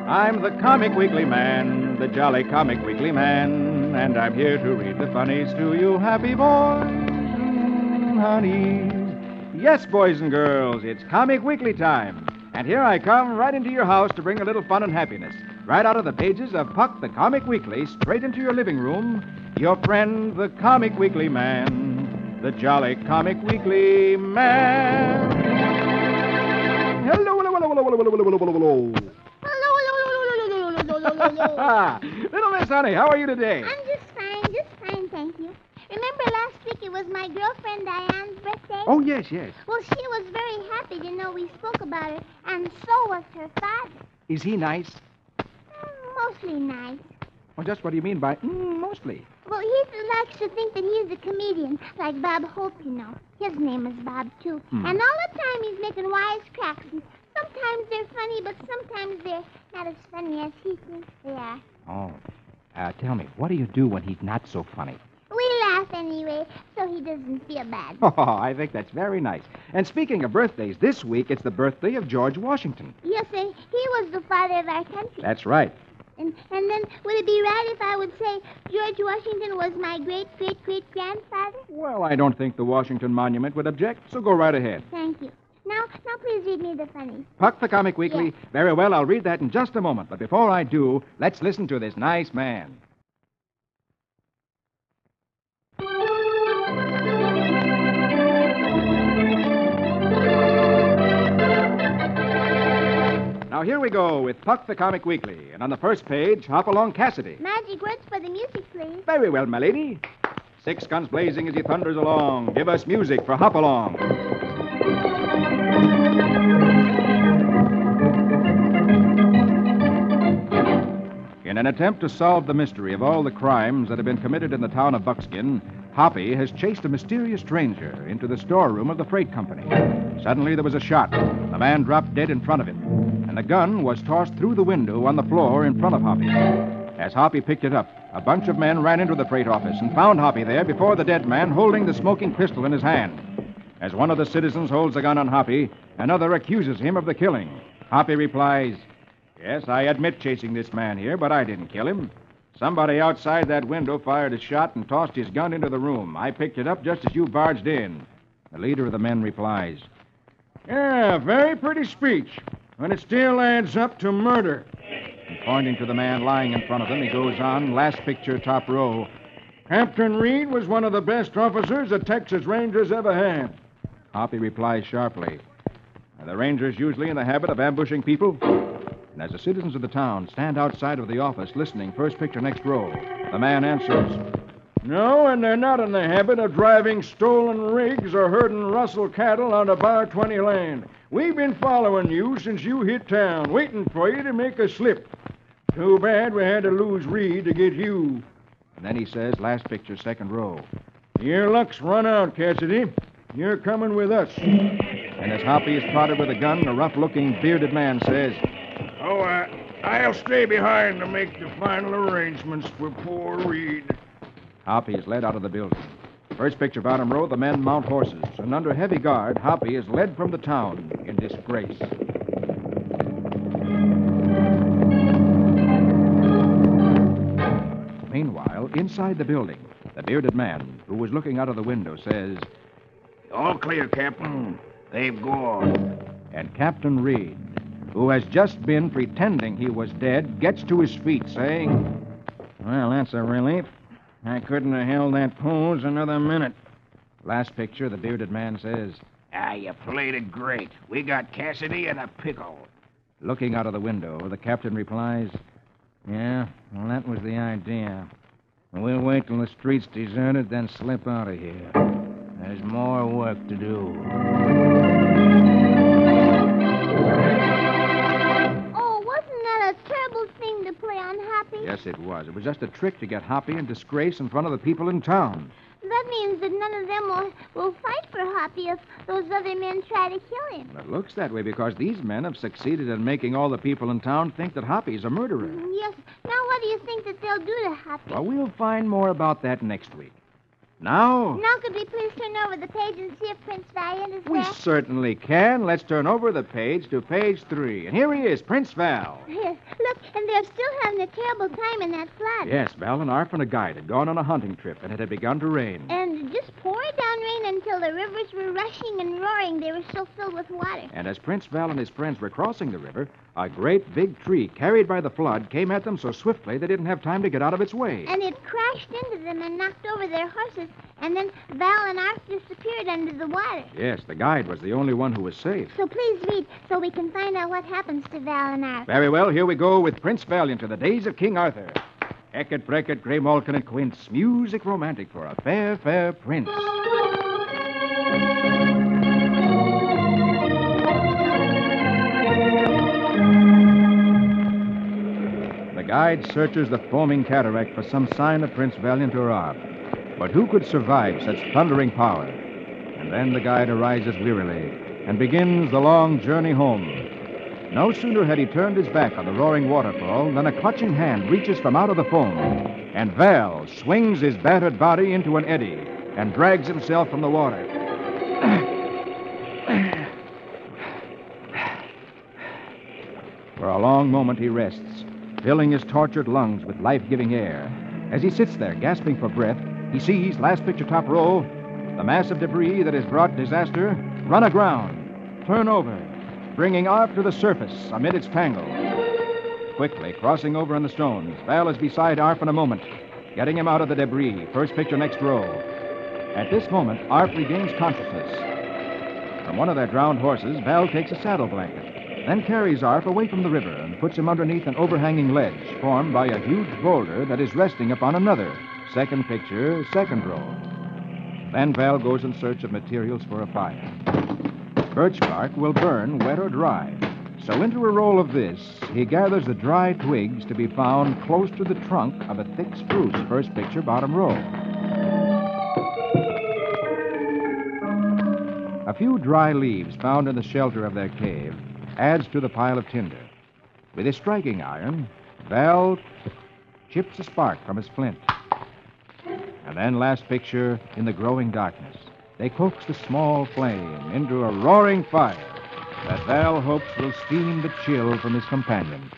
I'm the Comic Weekly Man, the jolly Comic Weekly Man, and I'm here to read the funnies to you happy boys and honeys. Yes, boys and girls, it's Comic Weekly time. And here I come right into your house to bring a little fun and happiness. Right out of the pages of Puck the Comic Weekly, straight into your living room, your friend, the Comic Weekly Man, the jolly Comic Weekly Man. Hello, hello, hello, hello, hello, hello, hello, hello. Little Miss Honey, how are you today? I'm just fine, thank you. Remember last week it was my girlfriend Diane's birthday? Oh, yes, yes. Well, she was very happy to know we spoke about her, and so was her father. Is he nice? Mostly nice. Well, just what do you mean by mostly? Well, he likes to think that he's a comedian, like Bob Hope, you know. His name is Bob, too. And all the time he's making wisecracks, and sometimes they're funny, but sometimes they're not as funny as he thinks they are. Oh. Tell me, what do you do when he's not so funny? We laugh anyway, so he doesn't feel bad. Oh, I think that's very nice. And speaking of birthdays, this week it's the birthday of George Washington. Yes, sir. He was the father of our country. That's right. And then would it be right if I would say George Washington was my great-great-great-grandfather? Well, I don't think the Washington Monument would object, so go right ahead. Thank you. Now please read me the funnies. Puck the Comic Weekly? Yes. Very well, I'll read that in just a moment. But before I do, let's listen to this nice man. Now, here we go with Puck the Comic Weekly. And on the first page, Hopalong Cassidy. Magic words for the music, please. Very well, my lady. 6 guns blazing as he thunders along. Give us music for Hopalong. In an attempt to solve the mystery of all the crimes that have been committed in the town of Buckskin, Hoppy has chased a mysterious stranger into the storeroom of the freight company. Suddenly, there was a shot. The man dropped dead in front of him, and the gun was tossed through the window on the floor in front of Hoppy. As Hoppy picked it up, a bunch of men ran into the freight office and found Hoppy there before the dead man holding the smoking pistol in his hand. As one of the citizens holds a gun on Hoppy, another accuses him of the killing. Hoppy replies, "Yes, I admit chasing this man here, but I didn't kill him. Somebody outside that window fired a shot and tossed his gun into the room. I picked it up just as you barged in." The leader of the men replies, "Yeah, very pretty speech, but it still adds up to murder." And pointing to the man lying in front of them, he goes on, last picture, top row, "Captain Reed was one of the best officers the Texas Rangers ever had." Hoppy replies sharply, "Are the Rangers usually in the habit of ambushing people?" And as the citizens of the town stand outside of the office listening, first picture, next row, the man answers, "No, and they're not in the habit of driving stolen rigs or herding rustle cattle on a Bar 20 land. We've been following you since you hit town, waiting for you to make a slip. Too bad we had to lose Reed to get you." And then he says, last picture, second row, "Your luck's run out, Cassidy. You're coming with us." And as Hoppy is spotted with a gun, a rough-looking, bearded man says, "Oh, I'll stay behind to make the final arrangements for poor Reed." Hoppy is led out of the building. First picture, bottom row, the men mount horses, and under heavy guard, Hoppy is led from the town in disgrace. Meanwhile, inside the building, the bearded man, who was looking out of the window, says, "All clear, Captain. They've gone." And Captain Reed, who has just been pretending he was dead, gets to his feet, saying, "Well, that's a relief. I couldn't have held that pose another minute." Last picture, the bearded man says, You played it great. We got Cassidy in a pickle." Looking out of the window, the captain replies, "Yeah, well, that was the idea. We'll wait till the street's deserted, then slip out of here. There's more work to do." Oh, wasn't that a terrible thing to play on Hoppy? Yes, it was. It was just a trick to get Hoppy in disgrace in front of the people in town. That means that none of them will fight for Hoppy if those other men try to kill him. It looks that way because these men have succeeded in making all the people in town think that Hoppy's a murderer. Yes. Now what do you think that they'll do to Hoppy? Well, we'll find more about that next week. Now? Now, could we please turn over the page and see if Prince Valiant is We there? certainly can. Let's turn over the page to page 3. And here he is, Prince Val. Yes. Look, and they're still having a terrible time in that flood. Yes, Val and Arf and a guide had gone on a hunting trip, and it had begun to rain. And just poured down rain until the rivers were rushing and roaring. They were so filled with water. And as Prince Val and his friends were crossing the river, a great big tree carried by the flood came at them so swiftly they didn't have time to get out of its way. And it crashed into them and knocked over their horses. And then Val and Arf disappeared under the water. Yes, the guide was the only one who was safe. So please read so we can find out what happens to Val and Arf. Very well, here we go with Prince Valiant to the days of King Arthur. Eckert, Breckert, Grey Malkin, and Quince. Music romantic for a fair, fair prince. The guide searches the foaming cataract for some sign of Prince Valiant or Arf. But who could survive such thundering power? And then the guide arises wearily and begins the long journey home. No sooner had he turned his back on the roaring waterfall than a clutching hand reaches from out of the foam, and Val swings his battered body into an eddy and drags himself from the water. For a long moment he rests, filling his tortured lungs with life-giving air. As he sits there, gasping for breath, he sees, last picture top row, the mass of debris that has brought disaster run aground, turn over, bringing Arf to the surface amid its tangle. Quickly crossing over on the stones, Val is beside Arf in a moment, getting him out of the debris. First picture next row. At this moment, Arf regains consciousness. From one of their drowned horses, Val takes a saddle blanket, then carries Arf away from the river and puts him underneath an overhanging ledge formed by a huge boulder that is resting upon another. Second picture, second row. Then Val goes in search of materials for a fire. Birch bark will burn, wet or dry. So into a roll of this, he gathers the dry twigs to be found close to the trunk of a thick spruce. First picture, bottom row. A few dry leaves found in the shelter of their cave adds to the pile of tinder. With his striking iron, Val chips a spark from his flint. And then, last picture, in the growing darkness, they coax the small flame into a roaring fire that Val hopes will steam the chill from his companion.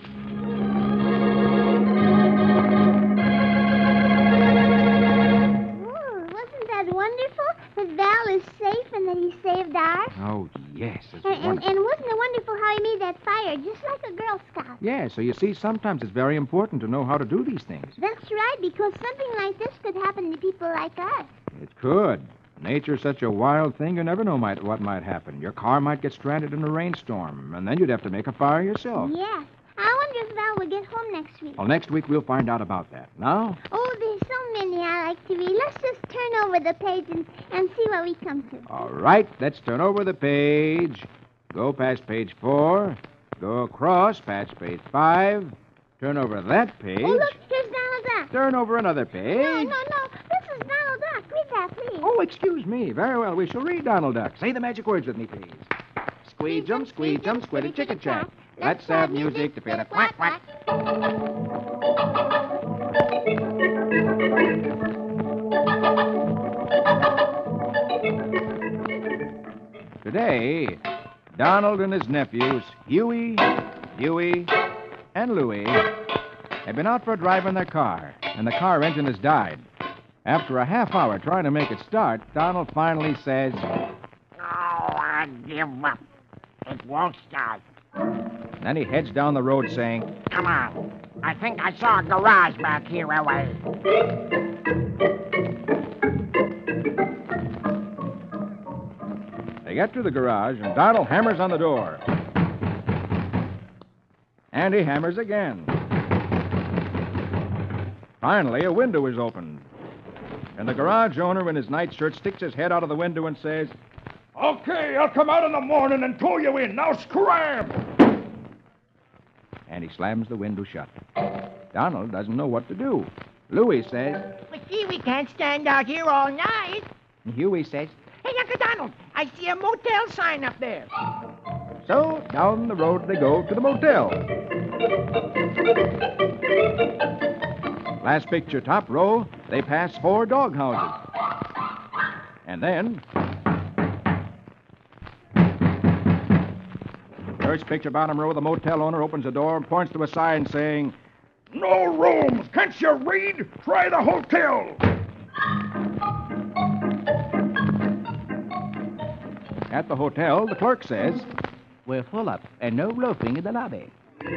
Oh, wasn't that wonderful? That Val is safe and that he saved Arf? Oh, yes. It's And wonderful. wasn't it wonderful how he made that fire, just like a Girl Scout? Yeah, so you see, sometimes it's very important to know how to do these things. That's right, because something like this could happen to people like us. It could. Nature's such a wild thing, you never know what might happen. Your car might get stranded in a rainstorm, and then you'd have to make a fire yourself. Yeah. I wonder if Val will get home next week. Well, next week we'll find out about that. Now, Oh, there's so many I like to read. Let's just turn over the page and see what we come to. all right, let's turn over the page. Go past page 4. Go across past page 5. Turn over that page. Oh, look, here's Donald Duck. Turn over another page. No. This is Donald Duck. Read that, please. Oh, excuse me. Very well. We shall read Donald Duck. Say the magic words with me, please. Squeejum, squeejum, squiddy, chicka, chat. Let's have music to fit a quack, quack. Today, Donald and his nephews, Huey, Dewey, and Louie, have been out for a drive in their car, and the car engine has died. After a half hour trying to make it start, Donald finally says, Oh, I give up. It won't start. then he heads down the road saying, Come on. I think I saw a garage back here away. They get to the garage, and Donald hammers on the door. And he hammers again. Finally, a window is opened. And the garage owner in his nightshirt sticks his head out of the window and says, Okay, I'll come out in the morning and tow you in. Now scram! and he slams the window shut. Donald doesn't know what to do. Louie says, But see, we can't stand out here all night. and Huey says, Hey, Uncle Donald, I see a motel sign up there. so down the road they go to the motel. Last picture, top row, they pass 4 dog houses. And then... First picture bottom row, the motel owner opens the door and points to a sign saying, No rooms. Can't you read? Try the hotel. At the hotel, the clerk says, We're full up and no loafing in the lobby.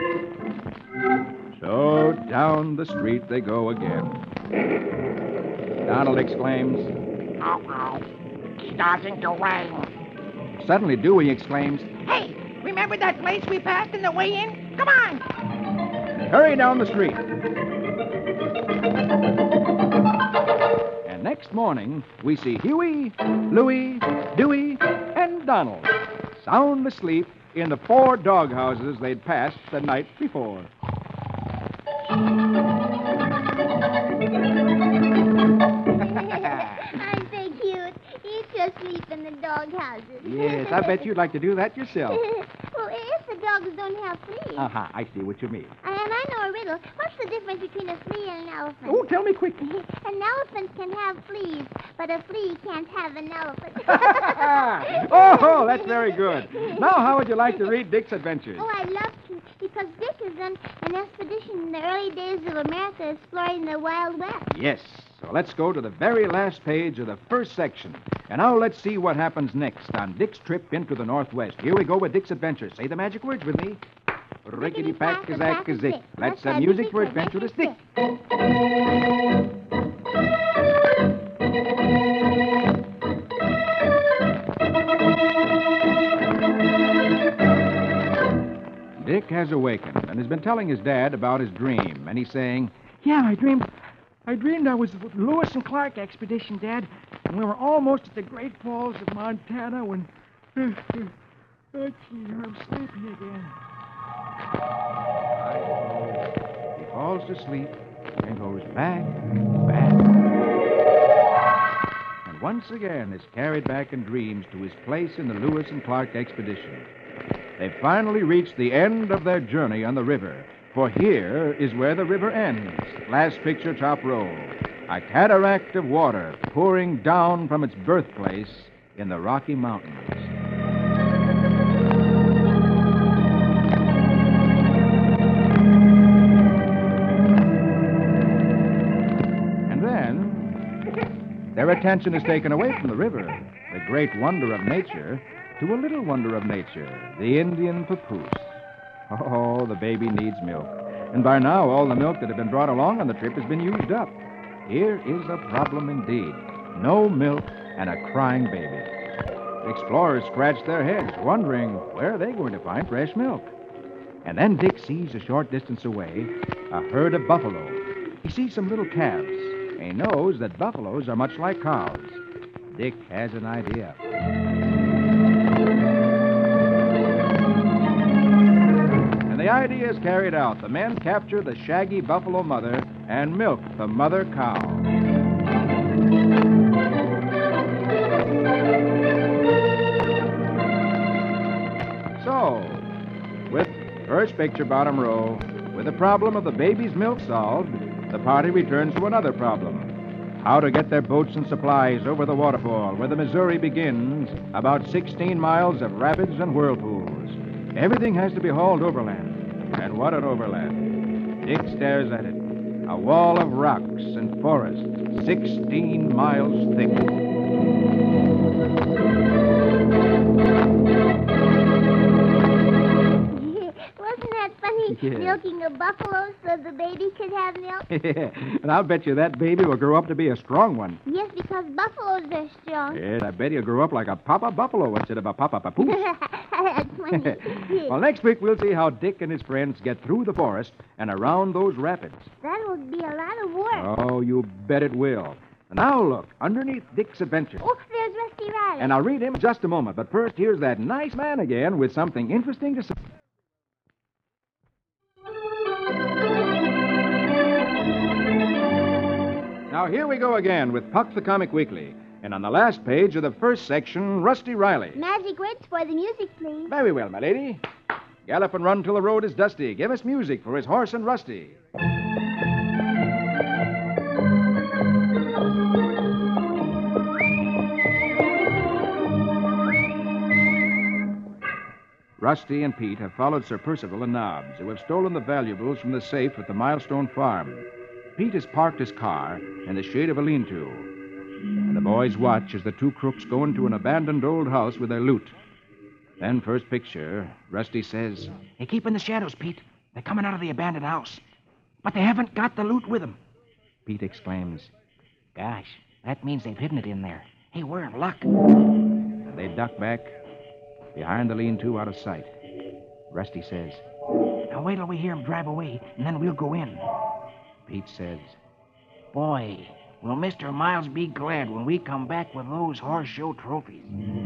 So down the street they go again. Donald exclaims, Uh-oh. Starting to rain. Suddenly Dewey exclaims, Hey, remember that place we passed in the way in? Come on. Hurry down the street. And next morning, we see Huey, Louie, Dewey, and Donald sound asleep in the 4 doghouses they'd passed the night before. Aren't they cute? You two sleep in the doghouses. Yes, I bet you'd like to do that yourself. Well, if the dogs don't have fleas. Uh-huh, I see what you mean. And I know a riddle. What's the difference between a flea and an elephant? Oh, tell me quick. An elephant can have fleas, but a flea can't have an elephant. Oh, that's very good. Now, how would you like to read Dick's adventures? Oh, I'd love to, because Dick is on an expedition in the early days of America exploring the Wild West. Yes. So let's go to the very last page of the first section. And now let's see what happens next on Dick's trip into the Northwest. Here we go with Dick's adventures. Say the magic words with me. Rickety-pack-a-zack-a-zick. Let's have music for adventurous Dick. Dick has awakened and has been telling his dad about his dream. And he's saying, Yeah, I dreamed I was with Lewis and Clark expedition, Dad, and we were almost at the Great Falls of Montana when... I'm sleepy again. He falls to sleep and goes back. And once again is carried back in dreams to his place in the Lewis and Clark expedition. They finally reach the end of their journey on the river, for here is where the river ends. Last picture, top row. A cataract of water pouring down from its birthplace in the Rocky Mountains. And then, their attention is taken away from the river, the great wonder of nature, to a little wonder of nature, the Indian papoose. Oh, the baby needs milk. And by now, all the milk that had been brought along on the trip has been used up. Here is a problem indeed. No milk and a crying baby. The explorers scratched their heads, wondering where are they going to find fresh milk. And then Dick sees a short distance away a herd of buffalo. He sees some little calves. And he knows that buffaloes are much like cows. Dick has an idea. The idea is carried out. The men capture the shaggy buffalo mother and milk the mother cow. So, with first picture bottom row, with the problem of the baby's milk solved, the party returns to another problem. How to get their boats and supplies over the waterfall where the Missouri begins, about 16 miles of rapids and whirlpools. Everything has to be hauled overland. And what an overland. Dick stares at it. A wall of rocks and forest, 16 miles thick. Wasn't that funny? Yeah. Milking a buffalo so the baby could have milk? And I'll bet you that baby will grow up to be a strong one. Yes, because buffaloes are strong. Yes, I bet he'll grow up like a Papa Buffalo instead of a Papa Papoose. That's funny. Well, next week we'll see how Dick and his friends get through the forest and around those rapids. That would be a lot of work. Oh, you bet it will. Now look, underneath Dick's adventures. Oh, there's Rusty Riley. And I'll read him in just a moment. But first, here's that nice man again with something interesting to say. Now, here we go again with Puck the Comic Weekly. And on the last page of the first section, Rusty Riley. Magic words for the music, please. Very well, my lady. Gallop and run till the road is dusty. Give us music for his horse and Rusty. Rusty and Pete have followed Sir Percival and Nobbs, who have stolen the valuables from the safe at the Milestone Farm. Pete has parked his car in the shade of a lean-to, and the boys watch as the two crooks go into an abandoned old house with their loot. Then, first picture, Rusty says, Hey, keep in the shadows, Pete. They're coming out of the abandoned house. But they haven't got the loot with them. Pete exclaims, Gosh, that means they've hidden it in there. Hey, we're in luck. and they duck back behind the lean-to out of sight. Rusty says, Now wait till we hear them drive away, and then we'll go in. Pete says, Boy, will Mr. Miles be glad when we come back with those horse show trophies.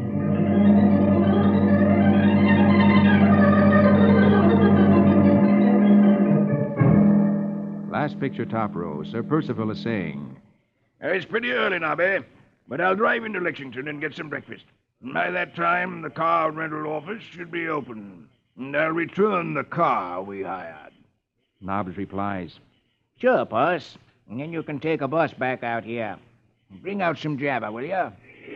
Last picture, top row, Sir Percival is saying, It's pretty early, Nobby, but I'll drive into Lexington and get some breakfast. By that time, the car rental office should be open, and I'll return the car we hired. Nobbs replies, Sure, boss. And then you can take a bus back out here. Bring out some jabber, will you?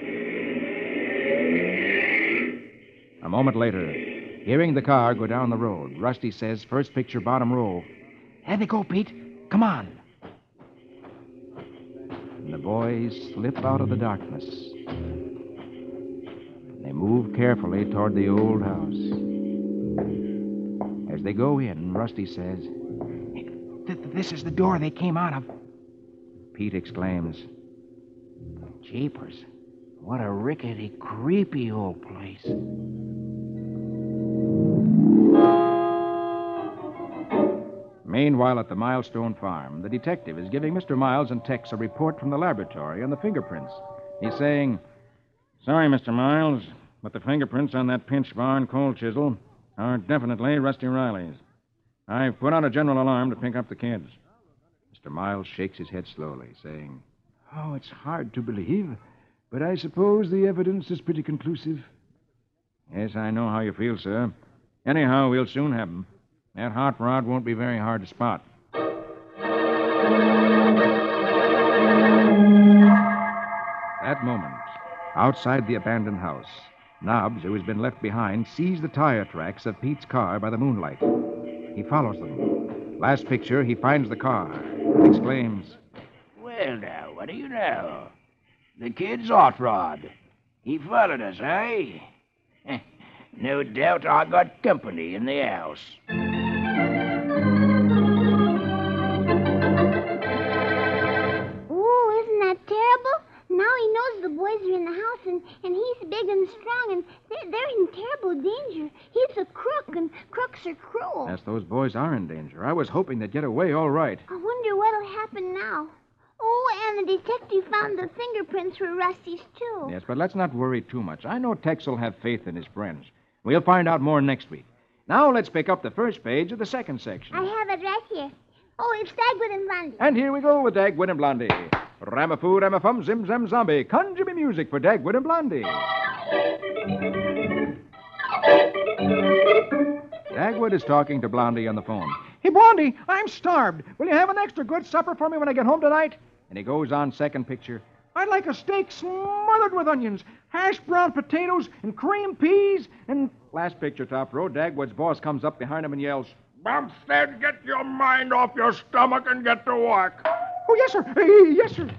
A moment later, hearing the car go down the road, Rusty says, first picture, bottom row, There they go, Pete. Come on. and the boys slip out of the darkness. They move carefully toward the old house. As they go in, Rusty says, This is the door they came out of. Pete exclaims, Jeepers. What a rickety, creepy old place. Meanwhile, at the Milestone Farm, the detective is giving Mr. Miles and Tex a report from the laboratory on the fingerprints. He's saying, Sorry, Mr. Miles, but the fingerprints on that pinch bar and cold chisel are definitely Rusty Riley's. I've put out a general alarm to pick up the kids. Mr. Miles shakes his head slowly, saying, Oh, it's hard to believe, but I suppose the evidence is pretty conclusive. Yes, I know how you feel, sir. Anyhow, we'll soon have them. That hot rod won't be very hard to spot. That moment, outside the abandoned house, Nobbs, who has been left behind, sees the tire tracks of Pete's car by the moonlight. He follows them. Last picture, he finds the car and exclaims, Well, now, what do you know? The kid's hot rod. He followed us, eh? No doubt I got company in the house. Ooh, isn't that terrible? Now he knows the boys are in the house, and he's big and strong, and they're in terrible danger. He's a crook, and crooks are cruel. Yes, those boys are in danger. I was hoping they'd get away all right. I wonder what'll happen now. Oh, and the detective found the fingerprints were Rusty's, too. Yes, but let's not worry too much. I know Tex will have faith in his friends. We'll find out more next week. Now let's pick up the first page of the second section. I have it right here. Oh, it's Dagwood and Blondie. And here we go with Dagwood and Blondie. Ramafoo, ramafum, zim, zam, zombie. Conjure me music for Dagwood and Blondie. Dagwood is talking to Blondie on the phone. Hey, Blondie, I'm starved. Will you have an extra good supper for me when I get home tonight? And he goes on, second picture. I'd like a steak smothered with onions, hashed brown potatoes, and cream peas, and... Last picture, top row. Dagwood's boss comes up behind him and yells, Bumstead, get your mind off your stomach and get to work. Oh, yes, sir. Yes, sir.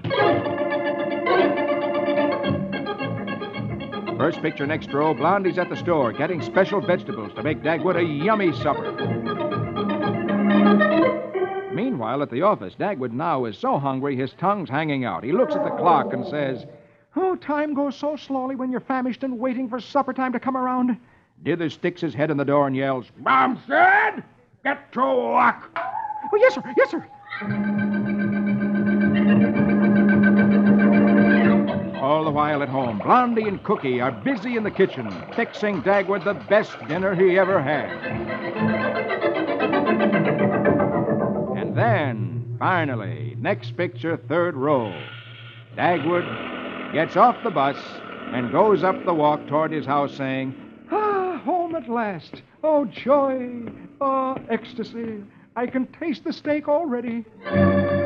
First picture, next row. Blondie's at the store getting special vegetables to make Dagwood a yummy supper. Meanwhile, at the office, Dagwood now is so hungry his tongue's hanging out. He looks at the clock and says, Oh, time goes so slowly when you're famished and waiting for supper time to come around. Dithers sticks his head in the door and yells, Bumstead, get to work. Oh, yes, sir. Yes, sir. All the while at home, Blondie and Cookie are busy in the kitchen, fixing Dagwood the best dinner he ever had. And then, finally, next picture, third row, Dagwood gets off the bus and goes up the walk toward his house saying, Ah, home at last. Oh, joy. Oh, ecstasy. I can taste the steak already.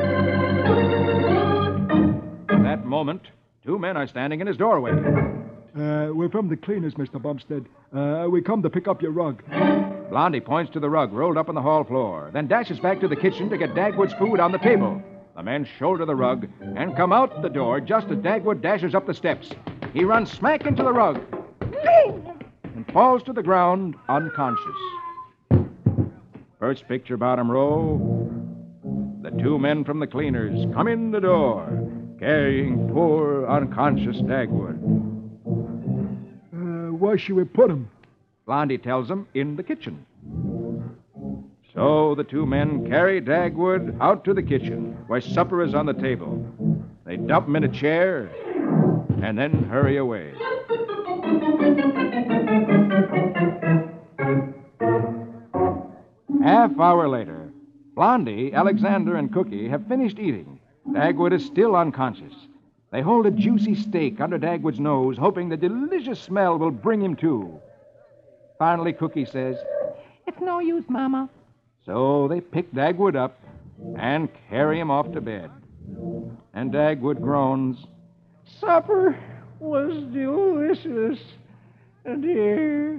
At that moment, two men are standing in his doorway. We're from the cleaners, Mr. Bumstead. We come to pick up your rug. Blondie points to the rug rolled up on the hall floor, then dashes back to the kitchen to get Dagwood's food on the table. The men shoulder the rug and come out the door just as Dagwood dashes up the steps. He runs smack into the rug and falls to the ground unconscious. First picture, bottom row. The two men from the cleaners come in the door, carrying poor, unconscious Dagwood. Where should we put him? Blondie tells them in the kitchen. So the two men carry Dagwood out to the kitchen, where supper is on the table. They dump him in a chair and then hurry away. Half hour later, Blondie, Alexander, and Cookie have finished eating. Dagwood is still unconscious. They hold a juicy steak under Dagwood's nose, hoping the delicious smell will bring him to. Finally, Cookie says, It's no use, Mama. So they pick Dagwood up and carry him off to bed. And Dagwood groans, Supper was delicious, dear.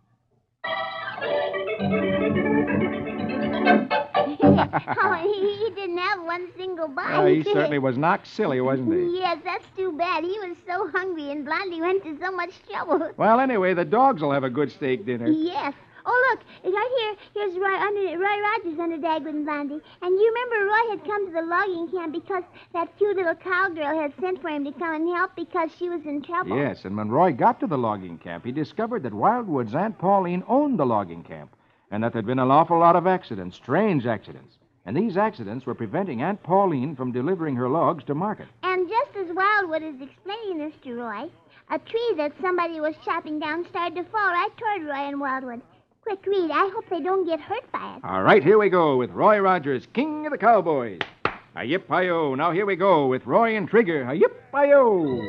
Oh, he didn't have one single bite. He certainly was knocked silly, wasn't he? Yes, that's too bad. He was so hungry, and Blondie went to so much trouble. Well, anyway, the dogs will have a good steak dinner. Yes. Oh, look, right here. Here's Roy Rogers under Dagwood and Blondie. And you remember Roy had come to the logging camp because that cute little cowgirl had sent for him to come and help because she was in trouble. Yes, and when Roy got to the logging camp, he discovered that Wildwood's Aunt Pauline owned the logging camp, and that there'd been an awful lot of accidents, strange accidents. And these accidents were preventing Aunt Pauline from delivering her logs to market. And just as Wildwood is explaining this to Roy, a tree that somebody was chopping down started to fall right toward Roy and Wildwood. Quick, read. I hope they don't get hurt by it. All right, here we go with Roy Rogers, King of the Cowboys. Hi-yip-hi-yo. Now here we go with Roy and Trigger. Hi-yip-hi-yo.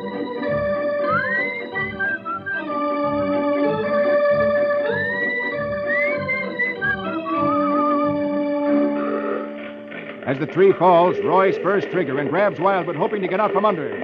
As the tree falls, Roy spurs Trigger and grabs Wildwood, hoping to get out from under.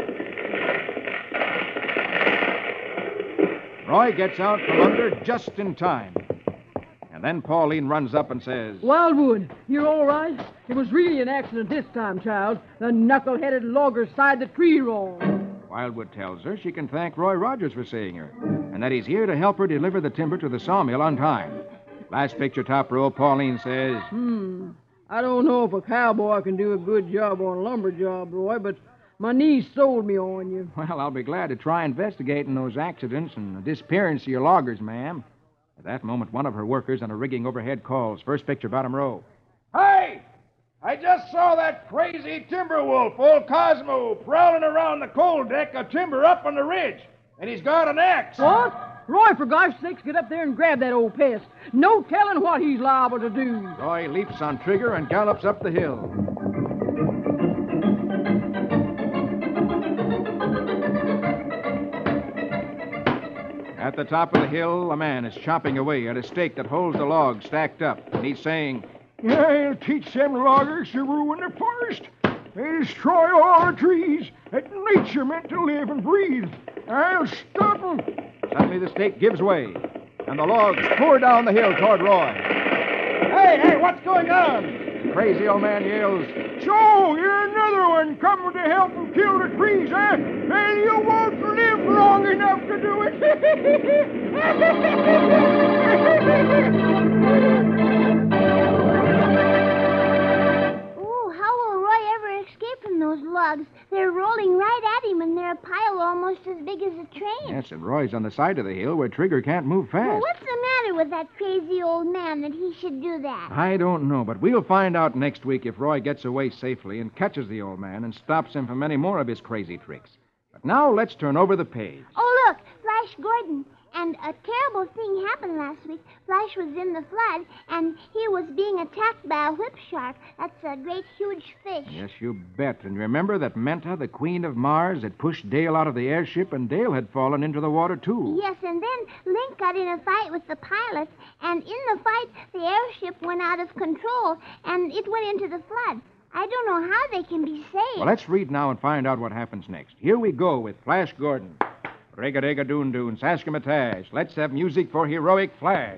Roy gets out from under just in time. And then Pauline runs up and says, Wildwood, you're all right? It was really an accident this time, child. The knuckle-headed logger side the tree wrong. Wildwood tells her she can thank Roy Rogers for seeing her, and that he's here to help her deliver the timber to the sawmill on time. Last picture, top row, Pauline says, I don't know if a cowboy can do a good job on a lumber job, Roy, but my niece sold me on you. Well, I'll be glad to try investigating those accidents and the disappearance of your loggers, ma'am. At that moment, one of her workers on a rigging overhead calls. First picture, bottom row. Hey! I just saw that crazy timber wolf, old Cosmo, prowling around the coal deck of timber up on the ridge. And he's got an axe. What? Roy, for gosh sakes, get up there and grab that old pest. No telling what he's liable to do. Roy leaps on Trigger and gallops up the hill. At the top of the hill, a man is chopping away at a stake that holds the logs stacked up. And he's saying, I'll teach them loggers to ruin the forest. They destroy all the trees that nature meant to live and breathe. I'll stop them. Suddenly the stake gives way, and the logs pour down the hill toward Roy. Hey, what's going on? The crazy old man yells, So, you're another one coming to help them kill the trees, huh? And you won't live long enough to do it. Oh, how will Roy ever escape from those logs? They're rolling right at him, and they're a pile almost as big as a train. Yes, and Roy's on the side of the hill where Trigger can't move fast. Well, what's the matter with that crazy old man that he should do that? I don't know, but we'll find out next week if Roy gets away safely and catches the old man and stops him from any more of his crazy tricks. But now let's turn over the page. Oh, look, Flash Gordon. And a terrible thing happened last week. Flash was in the flood, and he was being attacked by a whip shark. That's a great, huge fish. Yes, you bet. And remember that Menta, the Queen of Mars, had pushed Dale out of the airship, and Dale had fallen into the water, too. Yes, and then Link got in a fight with the pilot, and in the fight, the airship went out of control, and it went into the flood. I don't know how they can be saved. Well, let's read now and find out what happens next. Here we go with Flash Gordon. Rig-a-dig-a-doon-doon, Saskimatash. Let's have music for heroic Flash.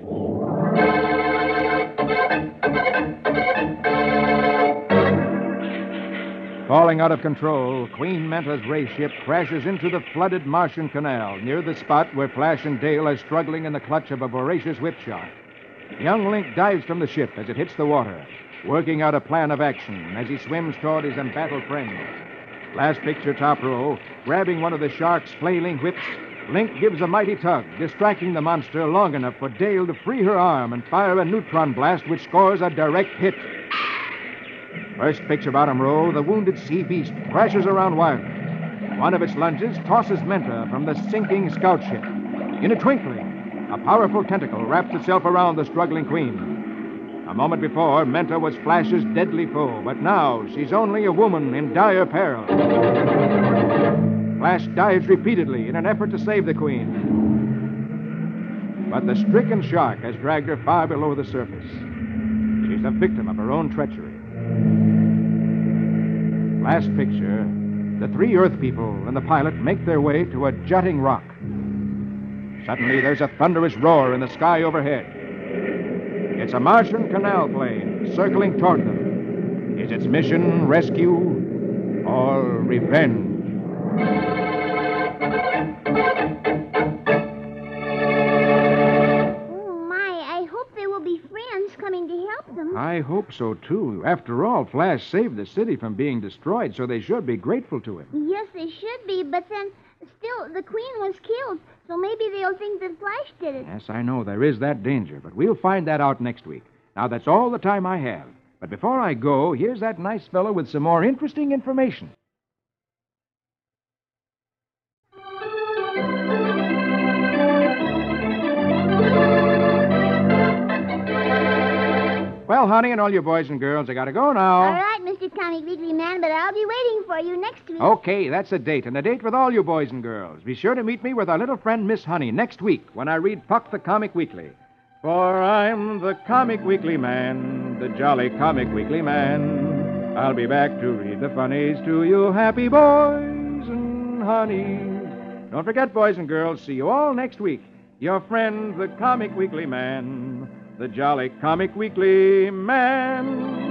Falling out of control, Queen Manta's ray ship crashes into the flooded Martian Canal near the spot where Flash and Dale are struggling in the clutch of a voracious whip shark. Young Link dives from the ship as it hits the water, working out a plan of action as he swims toward his embattled friends. Last picture, top row, grabbing one of the shark's flailing whips, Link gives a mighty tug, distracting the monster long enough for Dale to free her arm and fire a neutron blast which scores a direct hit. First picture, bottom row, the wounded sea beast crashes around wildly. One of its lunges tosses Manta from the sinking scout ship. In a twinkling, a powerful tentacle wraps itself around the struggling queen. A moment before, Manta was Flash's deadly foe, but now she's only a woman in dire peril. Flash dives repeatedly in an effort to save the queen. But the stricken shark has dragged her far below the surface. She's a victim of her own treachery. Last picture, the three Earth people and the pilot make their way to a jutting rock. Suddenly, there's a thunderous roar in the sky overhead. It's a Martian canal plane circling toward them. Is its mission rescue or revenge? Oh, my, I hope there will be friends coming to help them. I hope so, too. After all, Flash saved the city from being destroyed, so they should be grateful to him. Yes, they should be, but then still, the queen was killed, so maybe they'll think that Flash did it. Yes, I know. There is that danger, but we'll find that out next week. Now, that's all the time I have. But before I go, here's that nice fellow with some more interesting information. Well, honey, and all you boys and girls, I gotta go now. All right, Mr. Comic Weekly Man, but I'll be waiting for you next week. Okay, that's a date, and a date with all you boys and girls. Be sure to meet me with our little friend Miss Honey next week when I read Puck the Comic Weekly. For I'm the Comic Weekly Man, the jolly Comic Weekly Man. I'll be back to read the funnies to you happy boys and honeys. Don't forget, boys and girls, see you all next week. Your friend, the Comic Weekly Man, the jolly Comic Weekly Man.